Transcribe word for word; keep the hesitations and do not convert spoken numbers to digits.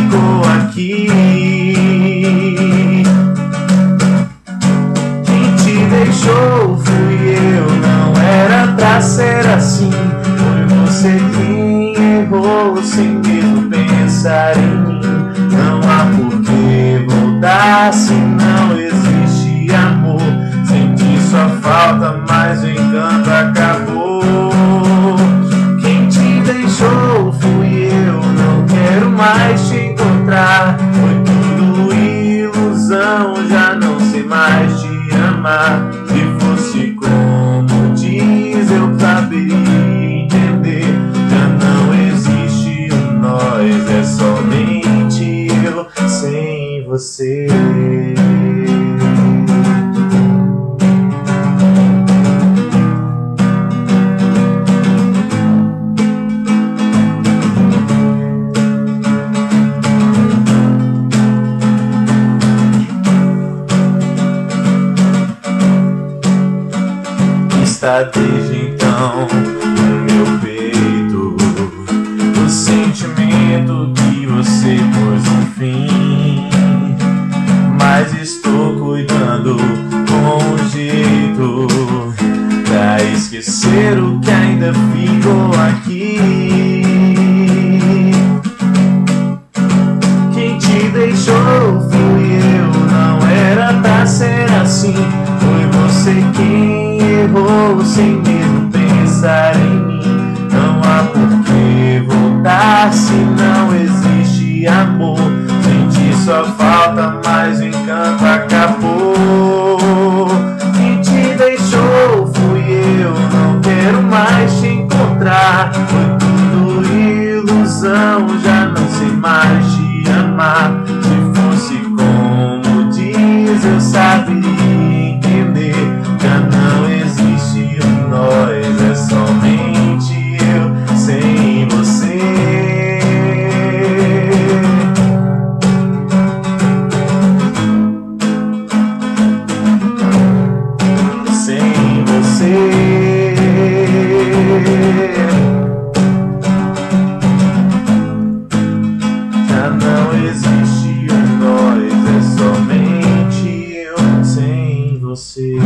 ficou aqui. Quem te deixou fui eu, não era pra ser assim. Foi você quem errou sem mesmo pensar em mim. Não há por que voltar se não existe amor. Senti sua falta, mas o encanto acabou. Quem te deixou fui eu, não quero mais te encontrar. Foi tudo ilusão, já não sei mais te amar. Se fosse como diz, eu saberia entender. Já não existe um nós, é somente eu sem você. Está desde então no meu peito o sentimento que você pôs um fim. Mas estou cuidando com um jeito pra esquecer o que ainda ficou aqui. Quem te deixou fui eu, não era pra ser assim. Foi você quem errou sem mesmo pensar em mim. Não há por que voltar se não existe amor. Senti sua falta, mas o encanto acabou. Quem te deixou fui eu, não quero mais te encontrar. Foi tudo ilusão, já não sei mais te amar. Se fosse como diz, eu saberia entender. Já não existe um nós, é somente eu sem você. Sem você. Já não existe um nós, é somente eu sem você.